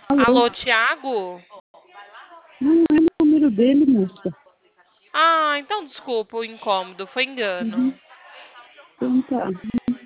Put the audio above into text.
Alô? Alô, Thiago? Não é o número dele, moça. Ah, então desculpa o incômodo, foi Uhum. engano. Então tá.